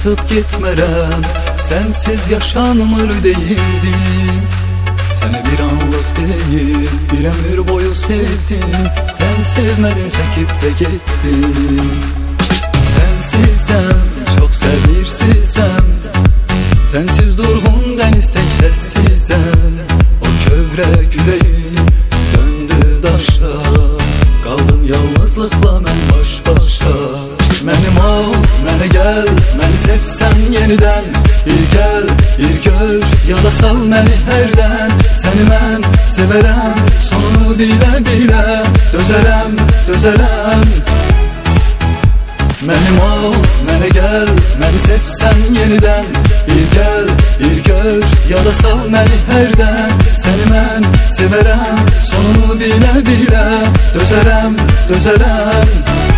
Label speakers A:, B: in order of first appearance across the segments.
A: atıp gitmerəm. Sensiz yaşanmır değildim. Seni bir anlık değil, bir ömür boyu sevdim. Sen sevmedin, çekip de gittin. Sensizem, çok sevirsizem. Sensiz durgun deniz, tek sessizem. O kövrek yüreği döndü daşa. Qaldım yalnızlıkla mən baş başa. Mənim ol, mənə gəl, məni sevsən yenidən. Bir gəl, bir gör, yada sal məni hərdən. Səni mən sevərəm, sonunu bilə bilə. Dözərəm, dözərəm. Mənim ol, mənə gəl, məni sevsən yenidən. Bir gəl, bir gör, yada sal məni hərdən. Səni mən sevərəm, sonunu bilə bilə. Dözərəm, dözərəm.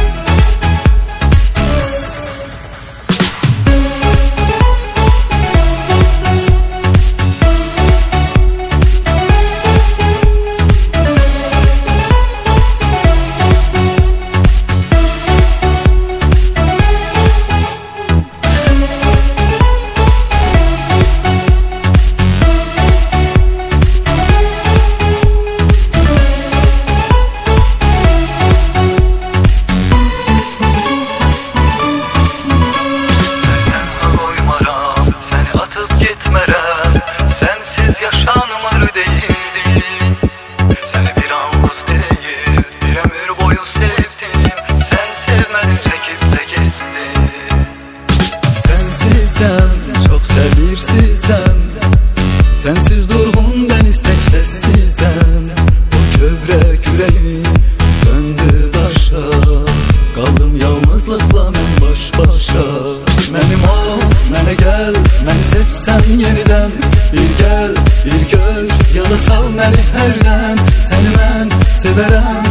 A: Sensiz yaşanmır değildi. Seni bir anlık değil, bir ömür boyu sevdim. Sen sevmedin, çekip de gittin. Sensizem, çok sevirsizem. Sensiz durgun deniz, tek sessizem. O kövrek yüreği döndü daşa. Qaldım yalnızlıkla mən baş başa. Mənim ol, mənə gəl, məni sevsən yenidən. Bir gəl, bir gör, yada sal məni hərdən. Səni mən sevərəm,